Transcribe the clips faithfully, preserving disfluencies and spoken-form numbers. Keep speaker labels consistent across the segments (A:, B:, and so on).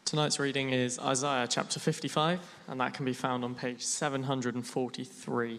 A: Tonight's reading is Isaiah chapter fifty-five, and that can be found on page seven hundred forty-three.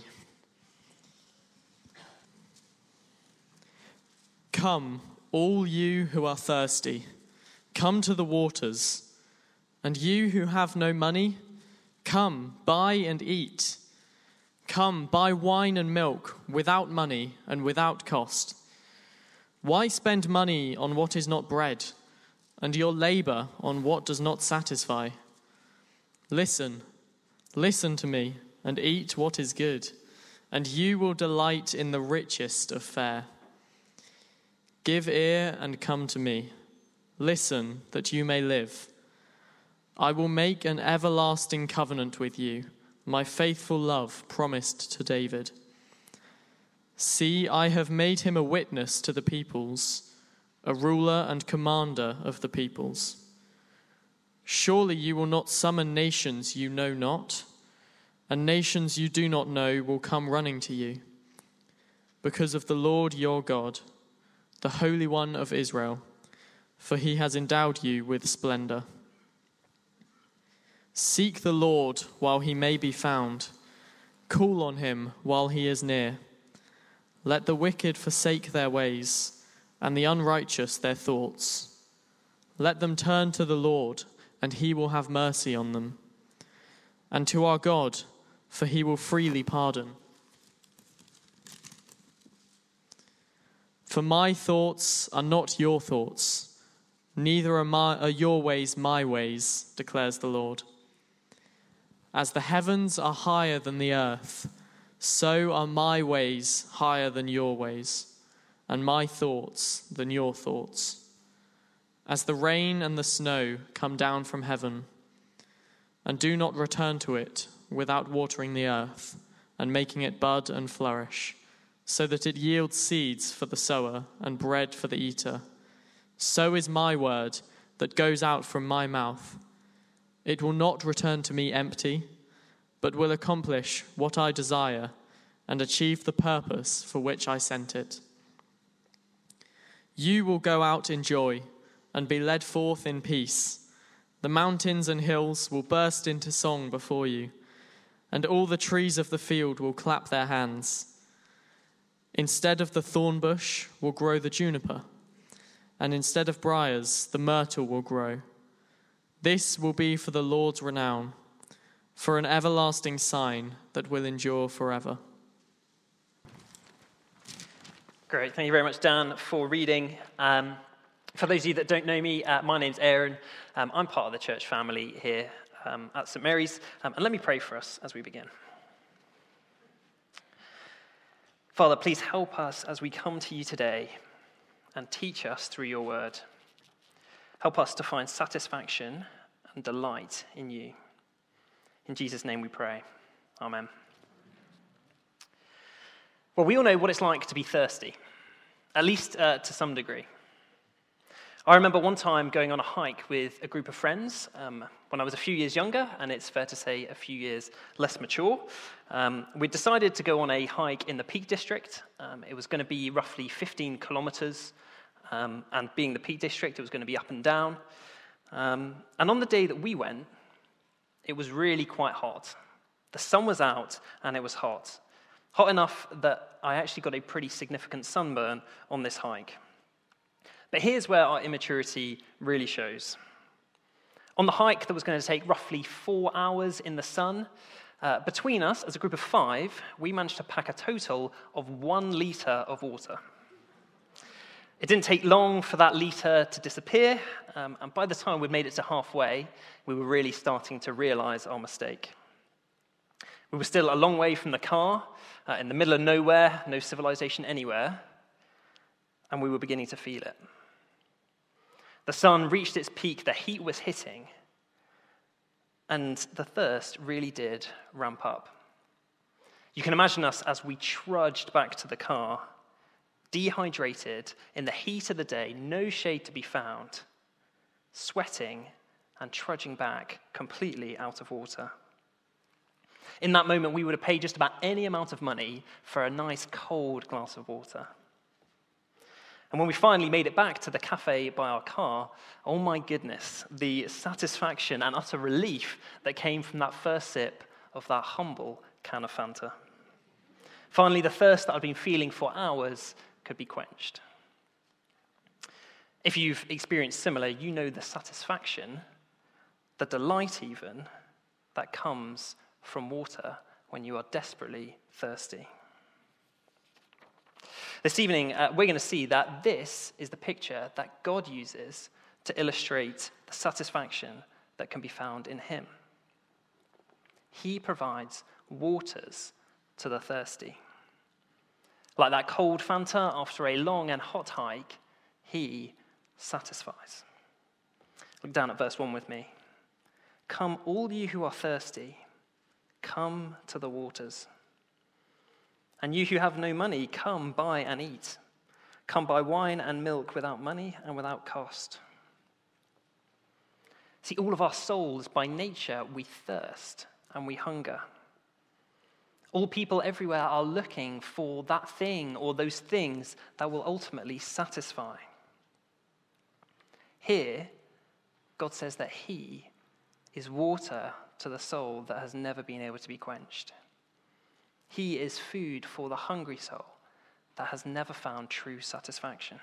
A: Come, all you who are thirsty, come to the waters, and you who have no money, come, buy and eat. Come, buy wine and milk without money and without cost. Why spend money on what is not bread, and your labor on what does not satisfy? Listen, listen to me, and eat what is good, and you will delight in the richest of fare. Give ear and come to me. Listen, that you may live. I will make an everlasting covenant with you, my faithful love promised to David. See, I have made him a witness to the peoples, a ruler and commander of the peoples. Surely you will not summon nations you know not, and nations you do not know will come running to you, because of the Lord your God, the Holy One of Israel, for he has endowed you with splendor. Seek the Lord while he may be found. Call on him while he is near. Let the wicked forsake their ways, and the unrighteous their thoughts. Let them turn to the Lord, and he will have mercy on them, and to our God, for he will freely pardon. For my thoughts are not your thoughts, neither are, my, are your ways my ways, declares the Lord. As the heavens are higher than the earth, so are my ways higher than your ways, and my thoughts than your thoughts. As the rain and the snow come down from heaven, and do not return to it without watering the earth and making it bud and flourish, so that it yields seeds for the sower and bread for the eater, so is my word that goes out from my mouth. It will not return to me empty, but will accomplish what I desire and achieve the purpose for which I sent it. You will go out in joy and be led forth in peace. The mountains and hills will burst into song before you, and all the trees of the field will clap their hands. Instead of the thorn bush will grow the juniper, and instead of briars the myrtle will grow. This will be for the Lord's renown, for an everlasting sign that will endure forever.
B: Great, thank you very much, Dan, for reading. Um, for those of you that don't know me, uh, my name's Aaron. Um, I'm part of the church family here um, at St Mary's. Um, and let me pray for us as we begin. Father, please help us as we come to you today and teach us through your word. Help us to find satisfaction and delight in you. In Jesus' name we pray. Amen. Well, we all know what it's like to be thirsty, at least uh, to some degree. I remember one time going on a hike with a group of friends um, when I was a few years younger, and it's fair to say a few years less mature. Um, we decided to go on a hike in the Peak District. Um, it was going to be roughly fifteen kilometers, um, and being the Peak District, it was going to be up and down. Um, and on the day that we went, it was really quite hot. The sun was out, and it was hot. Hot enough that I actually got a pretty significant sunburn on this hike. But here's where our immaturity really shows. On the hike that was going to take roughly four hours in the sun, uh, between us, as a group of five, we managed to pack a total of one litre of water. It didn't take long for that litre to disappear, um, and by the time we'd made it to halfway, we were really starting to realise our mistake. We were still a long way from the car, uh, in the middle of nowhere, no civilization anywhere, and we were beginning to feel it. The sun reached its peak, the heat was hitting, and the thirst really did ramp up. You can imagine us as we trudged back to the car, dehydrated, in the heat of the day, no shade to be found, sweating and trudging back completely out of water. In that moment, we would have paid just about any amount of money for a nice cold glass of water. And when we finally made it back to the cafe by our car, oh my goodness, the satisfaction and utter relief that came from that first sip of that humble can of Fanta. Finally, the thirst that I'd been feeling for hours could be quenched. If you've experienced similar, you know the satisfaction, the delight even, that comes from water when you are desperately thirsty. This evening, uh, we're going to see that this is the picture that God uses to illustrate the satisfaction that can be found in him. He provides waters to the thirsty. Like that cold Fanta after a long and hot hike, he satisfies. Look down at verse one with me. Come, all you who are thirsty, come to the waters. And you who have no money, come buy and eat. Come buy wine and milk without money and without cost. See, all of our souls, by nature, we thirst and we hunger. All people everywhere are looking for that thing or those things that will ultimately satisfy. Here, God says that he is water to the soul that has never been able to be quenched. He is food for the hungry soul that has never found true satisfaction.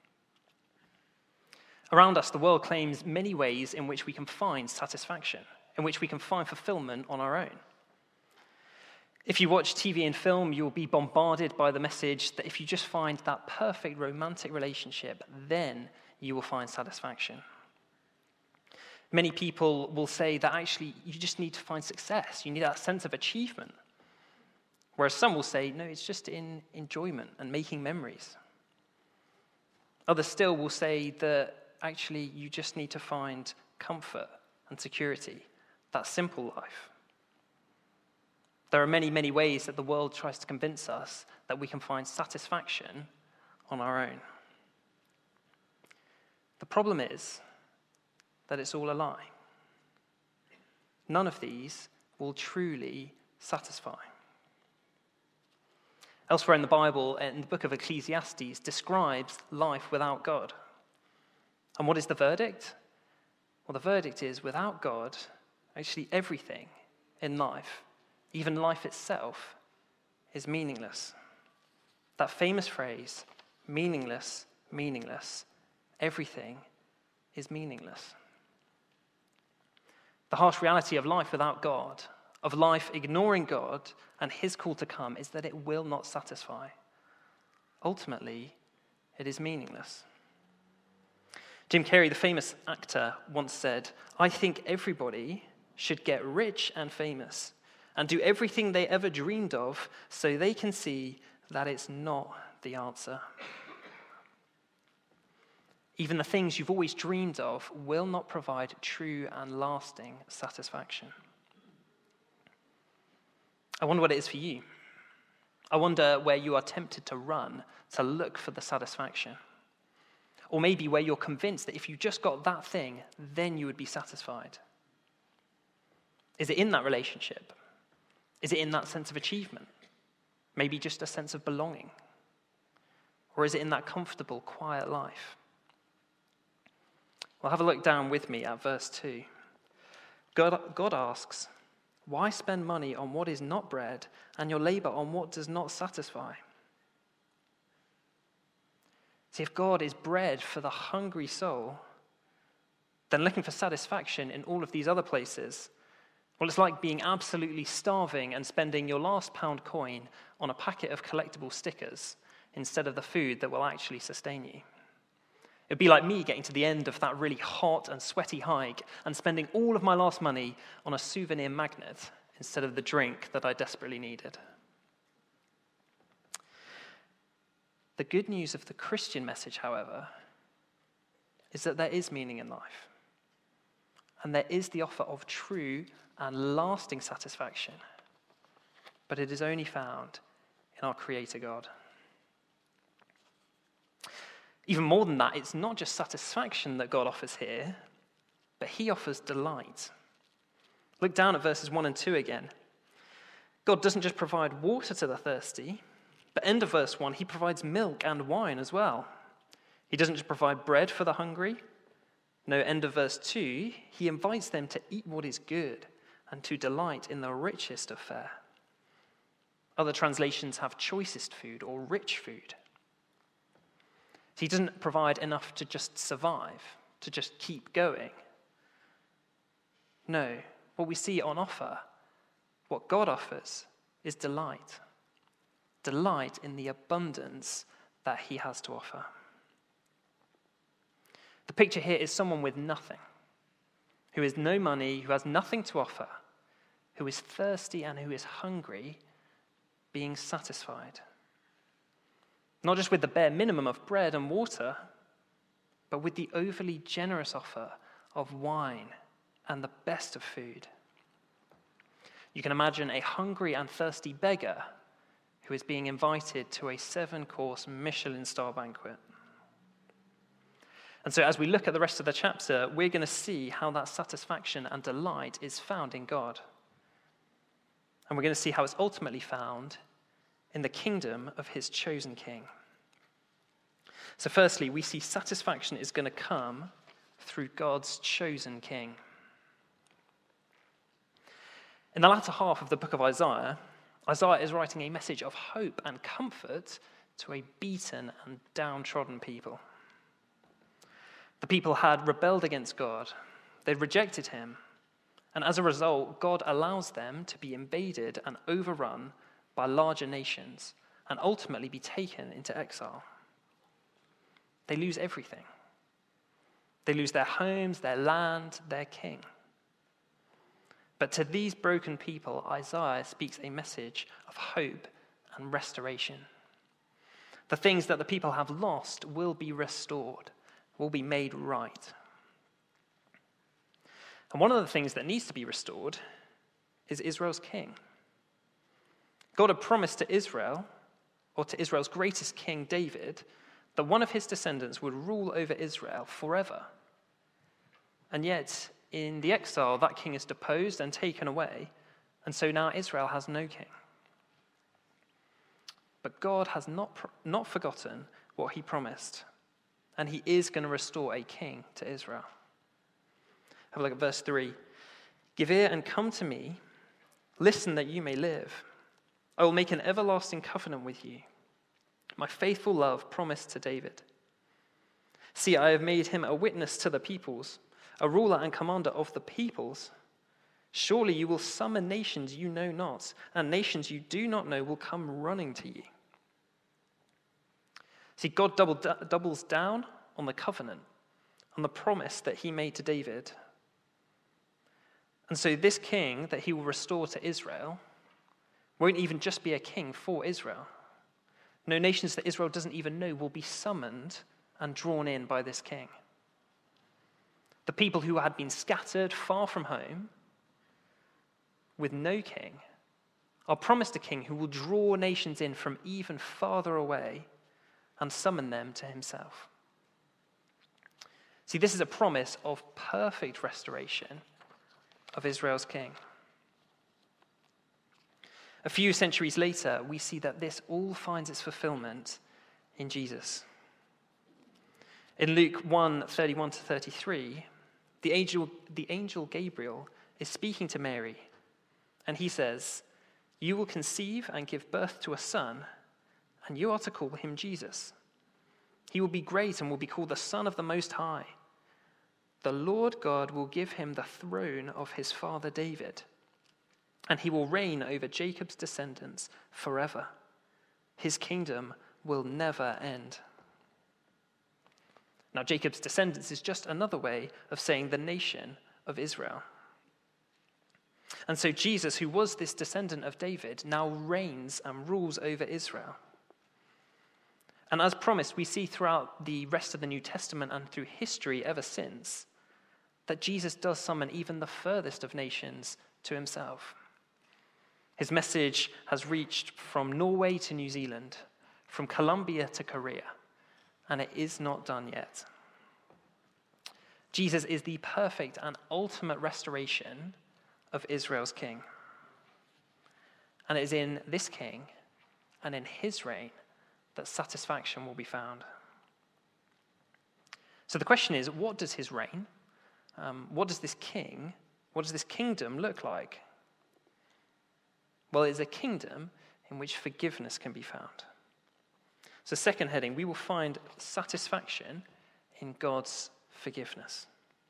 B: Around us, the world claims many ways in which we can find satisfaction, in which we can find fulfillment on our own. If you watch T V and film, you'll be bombarded by the message that if you just find that perfect romantic relationship, then you will find satisfaction. Many people will say that actually you just need to find success. You need that sense of achievement. Whereas some will say, no, it's just in enjoyment and making memories. Others still will say that actually you just need to find comfort and security, that simple life. There are many, many ways that the world tries to convince us that we can find satisfaction on our own. The problem is that it's all a lie. None of these will truly satisfy. Elsewhere in the Bible, in the book of Ecclesiastes, describes life without God. And what is the verdict? Well, the verdict is without God, actually everything in life, even life itself, is meaningless. That famous phrase, meaningless, meaningless, everything is meaningless. The harsh reality of life without God, of life ignoring God and his call to come, is that it will not satisfy. Ultimately, it is meaningless. Jim Carrey, the famous actor, once said, "I think everybody should get rich and famous and do everything they ever dreamed of so they can see that it's not the answer." Even the things you've always dreamed of will not provide true and lasting satisfaction. I wonder what it is for you. I wonder where you are tempted to run to look for the satisfaction. Or maybe where you're convinced that if you just got that thing, then you would be satisfied. Is it in that relationship? Is it in that sense of achievement? Maybe just a sense of belonging? Or is it in that comfortable, quiet life? Well, have a look down with me at verse two. God, God asks, "Why spend money on what is not bread and your labor on what does not satisfy?" See, if God is bread for the hungry soul, then looking for satisfaction in all of these other places, well, it's like being absolutely starving and spending your last pound coin on a packet of collectible stickers instead of the food that will actually sustain you. It'd be like me getting to the end of that really hot and sweaty hike and spending all of my last money on a souvenir magnet instead of the drink that I desperately needed. The good news of the Christian message, however, is that there is meaning in life. And there is the offer of true and lasting satisfaction. But it is only found in our Creator God. Even more than that, it's not just satisfaction that God offers here, but he offers delight. Look down at verses one and two again. God doesn't just provide water to the thirsty, but end of verse one, he provides milk and wine as well. He doesn't just provide bread for the hungry. No, end of verse two, he invites them to eat what is good and to delight in the richest of fare. Other translations have choicest food or rich food. He doesn't provide enough to just survive, to just keep going. No, what we see on offer, what God offers, is delight. Delight in the abundance that he has to offer. The picture here is someone with nothing, who has no money, who has nothing to offer, who is thirsty and who is hungry, being satisfied. Not just with the bare minimum of bread and water, but with the overly generous offer of wine and the best of food. You can imagine a hungry and thirsty beggar who is being invited to a seven-course Michelin star banquet. And so as we look at the rest of the chapter, we're going to see how that satisfaction and delight is found in God. And we're going to see how it's ultimately found in the kingdom of his chosen king. So firstly, we see satisfaction is going to come through God's chosen king. In the latter half of the book of Isaiah, Isaiah is writing a message of hope and comfort to a beaten and downtrodden people. The people had rebelled against God. They'd rejected him. And as a result, God allows them to be invaded and overrun by larger nations and ultimately be taken into exile. They lose everything. They lose their homes, their land, their king. But to these broken people, Isaiah speaks a message of hope and restoration. The things that the people have lost will be restored, will be made right. And one of the things that needs to be restored is Israel's king. God had promised to Israel, or to Israel's greatest king, David, that one of his descendants would rule over Israel forever. And yet, in the exile, that king is deposed and taken away, and so now Israel has no king. But God has not, not forgotten what he promised, and he is going to restore a king to Israel. Have a look at verse three. Give ear and come to me. Listen that you may live. I will make an everlasting covenant with you. My faithful love promised to David. See, I have made him a witness to the peoples, a ruler and commander of the peoples. Surely you will summon nations you know not, and nations you do not know will come running to you. See, God double, doubles down on the covenant, on the promise that he made to David. And so this king that he will restore to Israel won't even just be a king for Israel. No, nations that Israel doesn't even know will be summoned and drawn in by this king. The people who had been scattered far from home with no king are promised a king who will draw nations in from even farther away and summon them to himself. See, this is a promise of perfect restoration of Israel's king. A few centuries later, we see that this all finds its fulfillment in Jesus. In Luke one, thirty-one to thirty-three, the angel, the angel Gabriel is speaking to Mary, and he says, "You will conceive and give birth to a son, and you are to call him Jesus. He will be great and will be called the Son of the Most High. The Lord God will give him the throne of his father David, and he will reign over Jacob's descendants forever. His kingdom will never end." Now, Jacob's descendants is just another way of saying the nation of Israel. And so Jesus, who was this descendant of David, now reigns and rules over Israel. And as promised, we see throughout the rest of the New Testament and through history ever since that Jesus does summon even the furthest of nations to himself. His message has reached from Norway to New Zealand, from Colombia to Korea, and it is not done yet. Jesus is the perfect and ultimate restoration of Israel's king. And it is in this king and in his reign that satisfaction will be found. So the question is, what does his reign, um, what does this king, what does this kingdom look like? Well, it's a kingdom in which forgiveness can be found. So second heading, we will find satisfaction in God's forgiveness.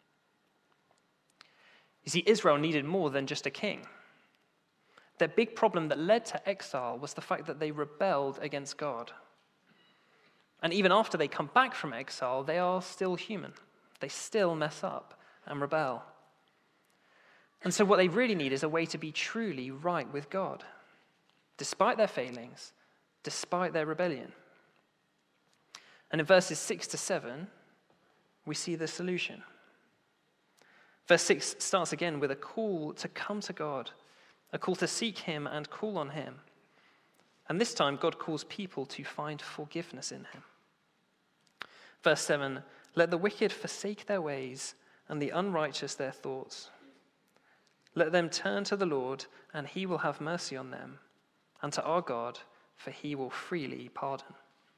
B: You see, Israel needed more than just a king. Their big problem that led to exile was the fact that they rebelled against God. And even after they come back from exile, they are still human. They still mess up and rebel. And so what they really need is a way to be truly right with God, despite their failings, despite their rebellion. And in verses six to seven, we see the solution. Verse six starts again with a call to come to God, a call to seek him and call on him. And this time, God calls people to find forgiveness in him. Verse seven, let the wicked forsake their ways and the unrighteous their thoughts. Let them turn to the Lord, and he will have mercy on them, and to our God, for he will freely pardon.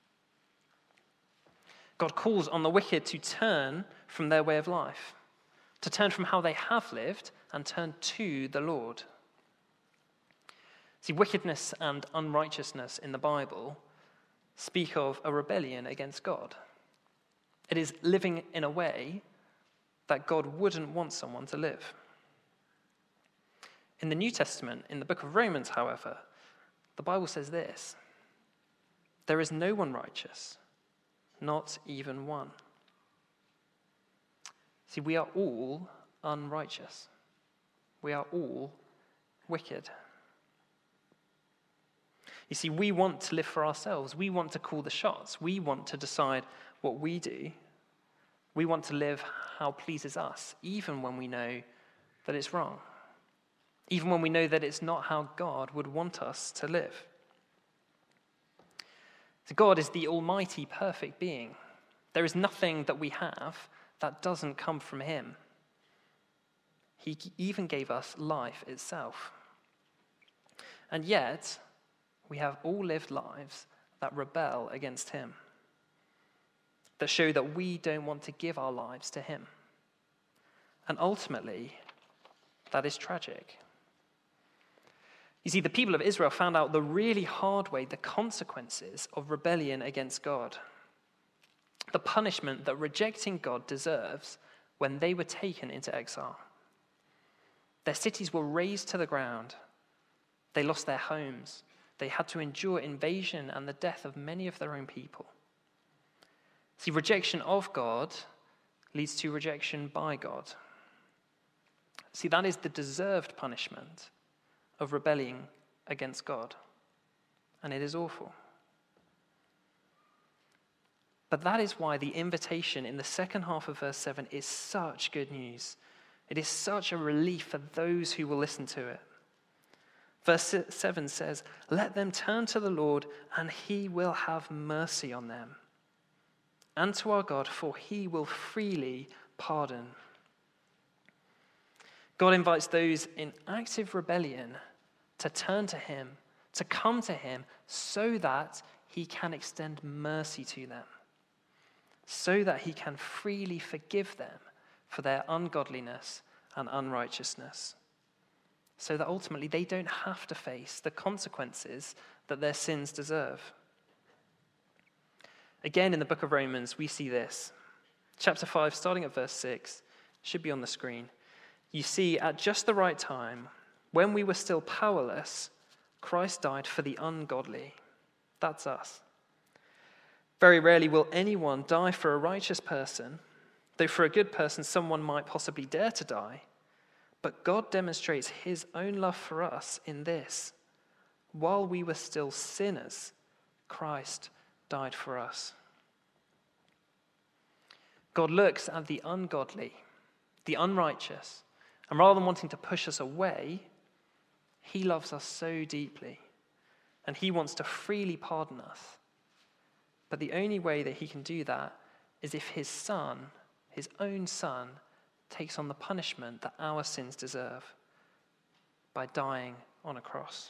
B: God calls on the wicked to turn from their way of life, to turn from how they have lived and turn to the Lord. See, wickedness and unrighteousness in the Bible speak of a rebellion against God. It is living in a way that God wouldn't want someone to live. In the New Testament, in the book of Romans, however, the Bible says this: there is no one righteous, not even one. See, we are all unrighteous. We are all wicked. You see, we want to live for ourselves. We want to call the shots. We want to decide what we do. We want to live how pleases us, even when we know that it's wrong. Even when we know that it's not how God would want us to live. So God is the almighty, perfect being. There is nothing that we have that doesn't come from him. He even gave us life itself. And yet, we have all lived lives that rebel against him, that show that we don't want to give our lives to him. And ultimately, that is tragic. You see, the people of Israel found out the really hard way, the consequences of rebellion against God. The punishment that rejecting God deserves when they were taken into exile. Their cities were razed to the ground. They lost their homes. They had to endure invasion and the death of many of their own people. See, rejection of God leads to rejection by God. See, that is the deserved punishment of rebelling against God. And it is awful. But that is why the invitation in the second half of verse seven is such good news. It is such a relief for those who will listen to it. Verse seven says, let them turn to the Lord, and he will have mercy on them. And to our God, for he will freely pardon. God invites those in active rebellion to turn to him, to come to him, so that he can extend mercy to them, so that he can freely forgive them for their ungodliness and unrighteousness, so that ultimately they don't have to face the consequences that their sins deserve. Again, in the book of Romans, we see this. Chapter five, starting at verse six, should be on the screen. You see, at just the right time, when we were still powerless, Christ died for the ungodly. That's us. Very rarely will anyone die for a righteous person, though for a good person someone might possibly dare to die. But God demonstrates his own love for us in this: while we were still sinners, Christ died for us. God looks at the ungodly, the unrighteous, and rather than wanting to push us away, he loves us so deeply, and he wants to freely pardon us. But the only way that he can do that is if his son, his own son, takes on the punishment that our sins deserve by dying on a cross.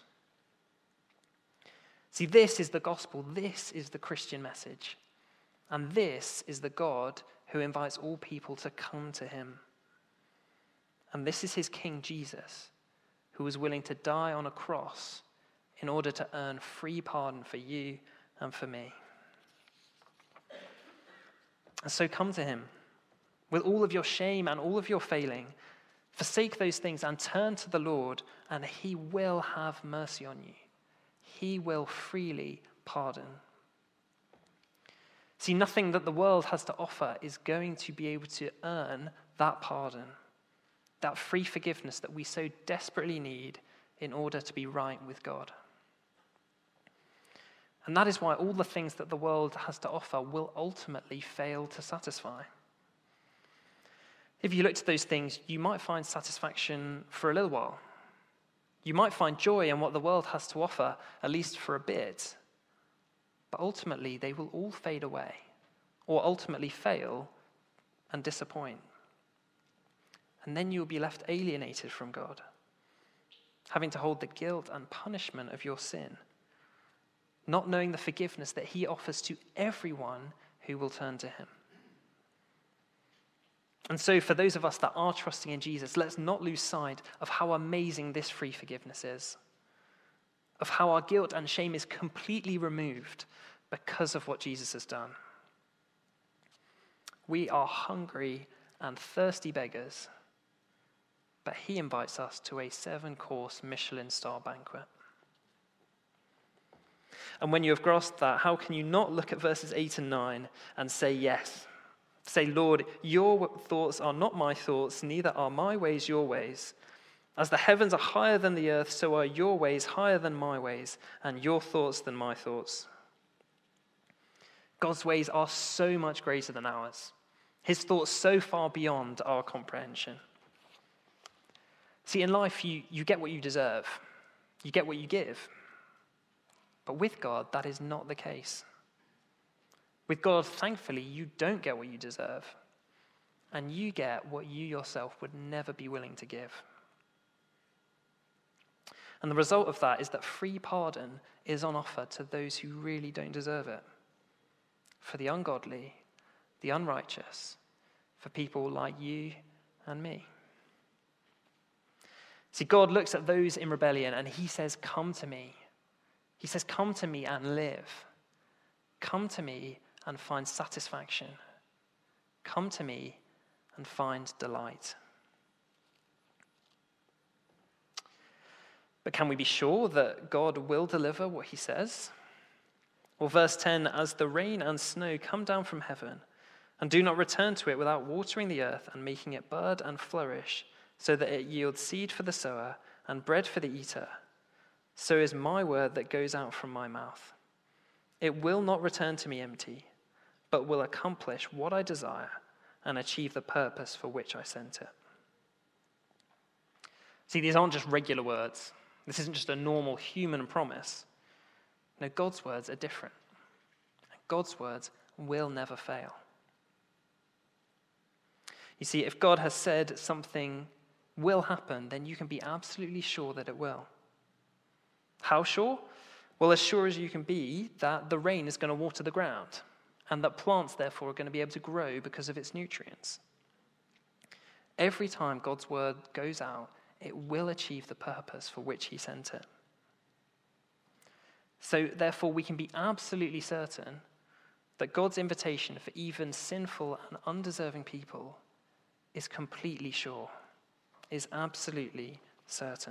B: See, this is the gospel. This is the Christian message. And this is the God who invites all people to come to him. And this is his King Jesus, who was willing to die on a cross in order to earn free pardon for you and for me. And so come to him with all of your shame and all of your failing. Forsake those things and turn to the Lord, and he will have mercy on you. He will freely pardon. See, nothing that the world has to offer is going to be able to earn that pardon, that free forgiveness that we so desperately need in order to be right with God. And that is why all the things that the world has to offer will ultimately fail to satisfy. If you looked at those things, you might find satisfaction for a little while. You might find joy in what the world has to offer, at least for a bit. But ultimately, they will all fade away, or ultimately fail and disappoint. And then you will be left alienated from God, having to hold the guilt and punishment of your sin, not knowing the forgiveness that he offers to everyone who will turn to him. And so for those of us that are trusting in Jesus, let's not lose sight of how amazing this free forgiveness is, of how our guilt and shame is completely removed because of what Jesus has done. We are hungry and thirsty beggars, but he invites us to a seven-course Michelin-star banquet. And when you have grasped that, how can you not look at verses eight and nine and say yes? Say, Lord, your thoughts are not my thoughts, neither are my ways your ways. As the heavens are higher than the earth, so are your ways higher than my ways, and your thoughts than my thoughts. God's ways are so much greater than ours. His thoughts so far beyond our comprehension. See, in life, you, you get what you deserve. You get what you give. But with God, that is not the case. With God, thankfully, you don't get what you deserve. And you get what you yourself would never be willing to give. And the result of that is that free pardon is on offer to those who really don't deserve it. For the ungodly, the unrighteous, for people like you and me. See, God looks at those in rebellion and he says, come to me. He says, come to me and live. Come to me and find satisfaction. Come to me and find delight. But can we be sure that God will deliver what he says? Well, verse ten, as the rain and snow come down from heaven, and do not return to it without watering the earth and making it bud and flourish, so that it yields seed for the sower and bread for the eater, so is my word that goes out from my mouth. It will not return to me empty, but will accomplish what I desire and achieve the purpose for which I sent it. See, these aren't just regular words. This isn't just a normal human promise. No, God's words are different. God's words will never fail. You see, if God has said something will happen, then you can be absolutely sure that it will. How sure? Well, as sure as you can be that the rain is going to water the ground, and that plants, therefore, are going to be able to grow because of its nutrients. Every time God's word goes out, it will achieve the purpose for which he sent it. So, therefore, we can be absolutely certain that God's invitation for even sinful and undeserving people is completely sure, is absolutely certain.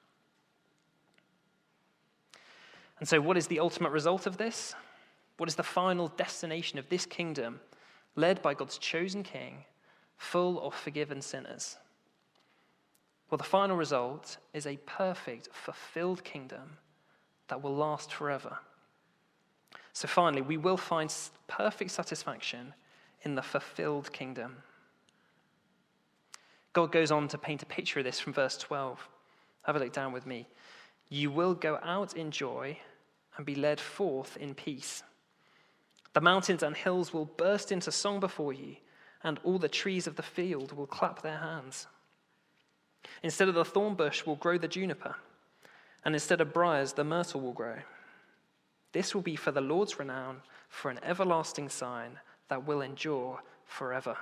B: And so what is the ultimate result of this? What is the final destination of this kingdom led by God's chosen king, full of forgiven sinners? Well, the final result is a perfect, fulfilled kingdom that will last forever. So finally, we will find perfect satisfaction in the fulfilled kingdom. God goes on to paint a picture of this from verse twelve. Have a look down with me. You will go out in joy and be led forth in peace. The mountains and hills will burst into song before you, and all the trees of the field will clap their hands. Instead of the thorn bush will grow the juniper, and instead of briars the myrtle will grow. This will be for the Lord's renown, for an everlasting sign that will endure forever.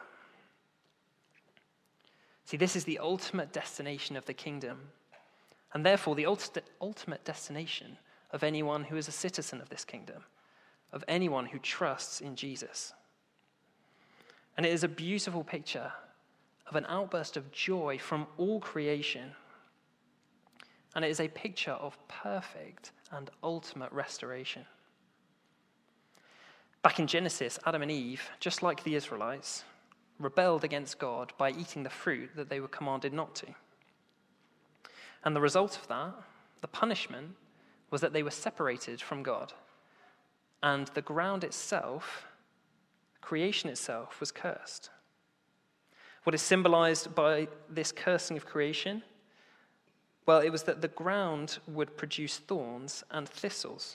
B: See, this is the ultimate destination of the kingdom, and therefore the ultimate destination of anyone who is a citizen of this kingdom, of anyone who trusts in Jesus. And it is a beautiful picture of an outburst of joy from all creation. And it is a picture of perfect and ultimate restoration. Back in Genesis, Adam and Eve, just like the Israelites, rebelled against God by eating the fruit that they were commanded not to. And the result of that, the punishment, was that they were separated from God. And the ground itself, creation itself, was cursed. What is symbolized by this cursing of creation? Well, it was that the ground would produce thorns and thistles.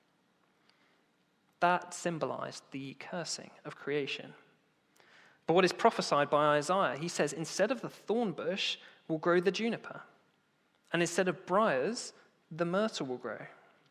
B: That symbolized the cursing of creation. But what is prophesied by Isaiah? He says, instead of the thorn bush will grow the juniper, and instead of briars, the myrtle will grow.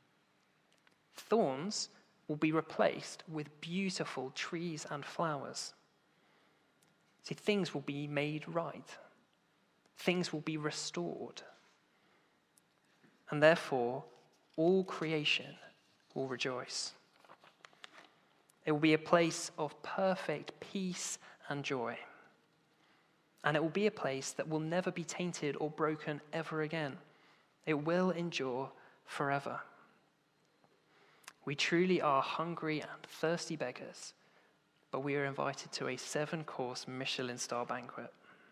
B: Thorns will be replaced with beautiful trees and flowers. See, things will be made right. Things will be restored. And therefore, all creation will rejoice. It will be a place of perfect peace and joy. And it will be a place that will never be tainted or broken ever again. It will endure forever. We truly are hungry and thirsty beggars, but we are invited to a seven-course Michelin star banquet.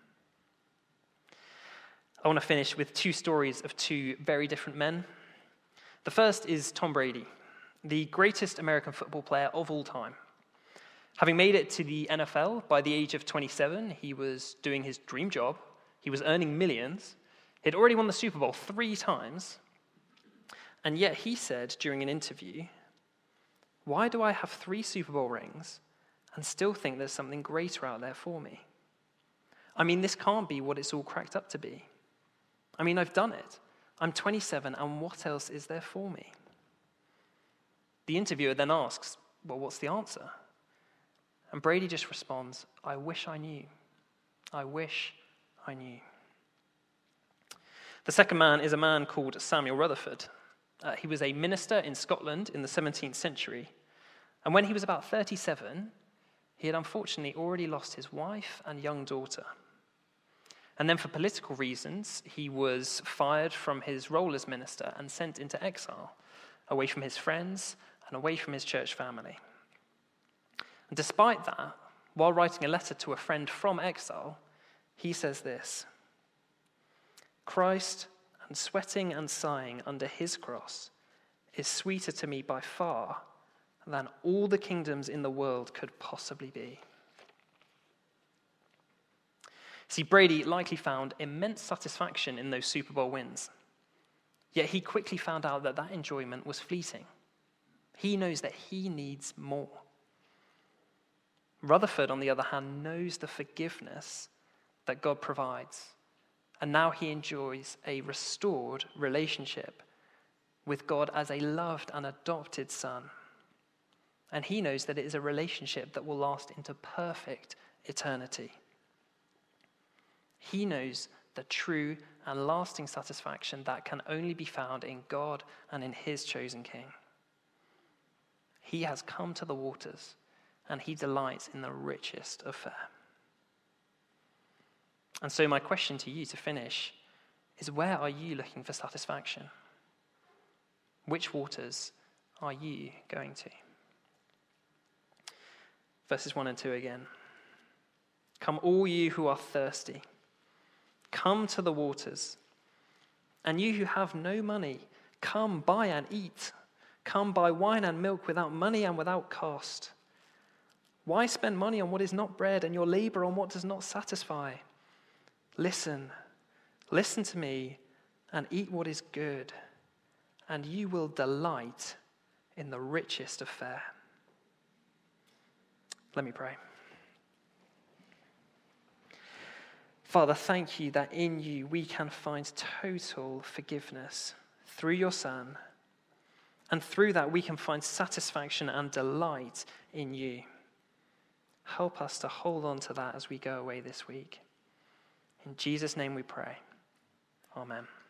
B: I want to finish with two stories of two very different men. The first is Tom Brady, the greatest American football player of all time. Having made it to the N F L by the age of twenty-seven, he was doing his dream job. He was earning millions. He'd already won the Super Bowl three times. And yet he said during an interview, "Why do I have three Super Bowl rings and still think there's something greater out there for me? I mean, this can't be what it's all cracked up to be. I mean, I've done it. I'm twenty-seven, and what else is there for me?" The interviewer then asks, "Well, what's the answer?" And Brady just responds, "I wish I knew. I wish I knew." The second man is a man called Samuel Rutherford. Uh, he was a minister in Scotland in the seventeenth century. And when he was about thirty-seven, he had unfortunately already lost his wife and young daughter. And then for political reasons, he was fired from his role as minister and sent into exile, away from his friends and away from his church family. And despite that, while writing a letter to a friend from exile, he says this: "Christ and sweating and sighing under his cross is sweeter to me by far than all the kingdoms in the world could possibly be." See, Brady likely found immense satisfaction in those Super Bowl wins. Yet he quickly found out that that enjoyment was fleeting. He knows that he needs more. Rutherford, on the other hand, knows the forgiveness that God provides. And now he enjoys a restored relationship with God as a loved and adopted son. And he knows that it is a relationship that will last into perfect eternity. He knows the true and lasting satisfaction that can only be found in God and in his chosen king. He has come to the waters, and he delights in the richest of fare. And so my question to you to finish is, where are you looking for satisfaction? Which waters are you going to? Verses one and two again. "Come all you who are thirsty, come to the waters. And you who have no money, come buy and eat. Come buy wine and milk without money and without cost. Why spend money on what is not bread and your labor on what does not satisfy? Listen, listen to me and eat what is good, and you will delight in the richest of fare." Let me pray. Father, thank you that in you we can find total forgiveness through your Son, and through that we can find satisfaction and delight in you. Help us to hold on to that as we go away this week. In Jesus' name we pray. Amen.